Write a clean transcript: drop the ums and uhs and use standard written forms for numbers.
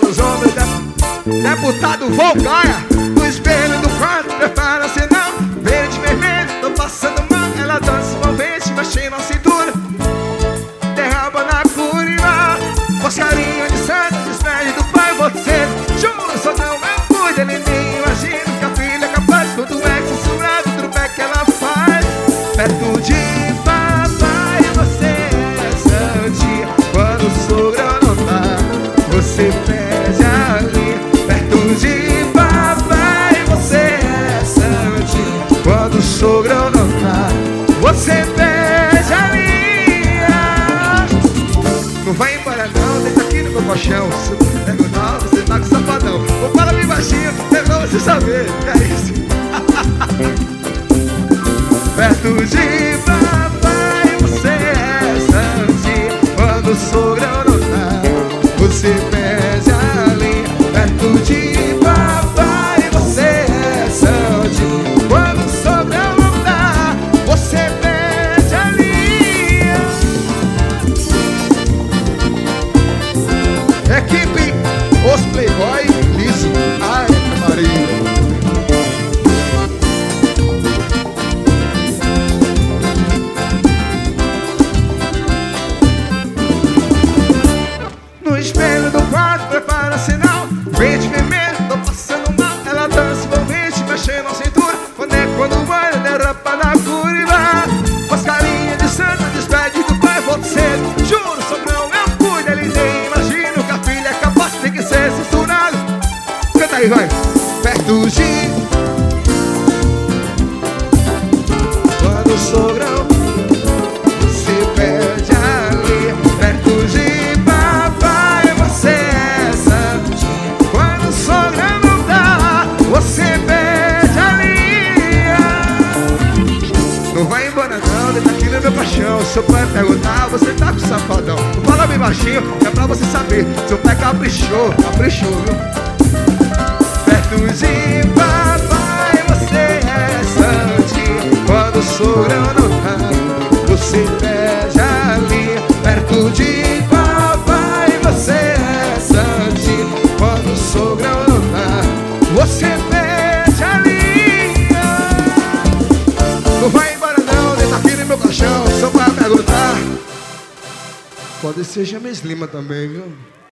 os ombros. Deputado Volgaia, no espelho do quarto, prepara sinal. Verde, vermelho, tô passando mal. Ela dança envolvente, mexe na cintura, derraba na curva. Moscarinha de santo, despede do pai. Você, juro, só não é cuida. Ele nem imagina que a filha é capaz. Quando é que censurado, tudo é que ela faz. Perto de papai, você é santinha. Quando o sogro não tá, você pede ali. Perto de papai, você é santinha. Quando o sogro não tá, você pede ali. Não vai embora não, deita aqui no meu colchão. Se você perguntar, você tá com safadão. Vou falar bem baixinho, é pra você saber. É isso. Perto de papai, você é santinha. Quando o sogro não tá, você pede ali. Perto de papai, você é santinha. Quando o sogro não tá, você pede ali. Equipe Os Playboy Liso. Ai, Maria. No espelho do quarto, prepara sinal. Verde, vermelho, tô passando mal. Ela dança envolvente, mexendo na cintura. Quando vai, derrapa na curva. Moscarinha de santo, despede do pai. Você, juro, só não eu cuido. Ele nem imagina que a filha é capaz. Tem que ser censurado. Canta aí, vai. Perto de quando o sogrão, você pede ali. Perto de papai, você é santinha. Quando o sogrão não dá, você pede ali. Não vai embora não, deita aqui no meu paixão. Se o pai perguntar, você tá com safadão. Não fala bem baixinho, é pra você saber. Seu pai caprichou, caprichou, viu? Perto de papai, você é santinha. Quando o sogro não tá, você pede ali. Perto de papai, você é santinha. Quando o sogro não tá, você pede ali. Não vai embora não, deita aqui no meu colchão. Só pra perguntar, pode ser James Lima também, viu?